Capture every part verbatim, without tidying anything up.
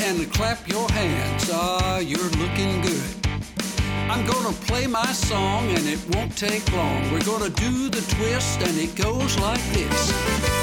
and clap your hands. Ah, you're looking good. I'm gonna play my song and it won't take long. We're gonna do the twist and it goes like this.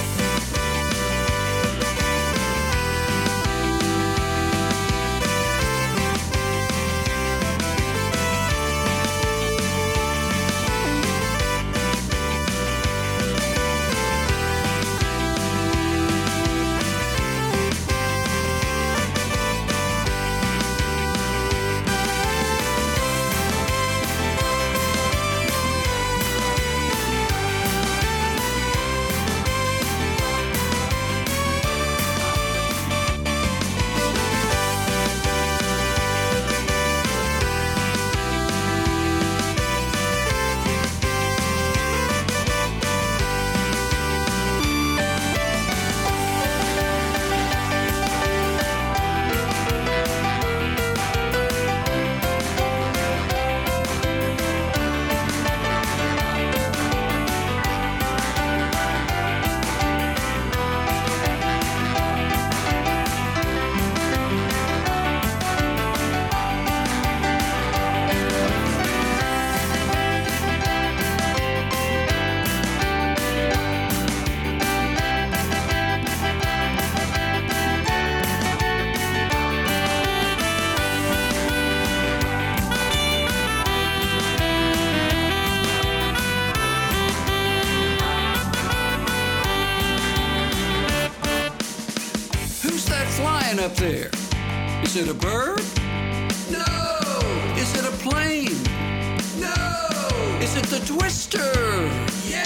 Up there. Is it a bird? No. Is it a plane? No. Is it the Twister? Yeah.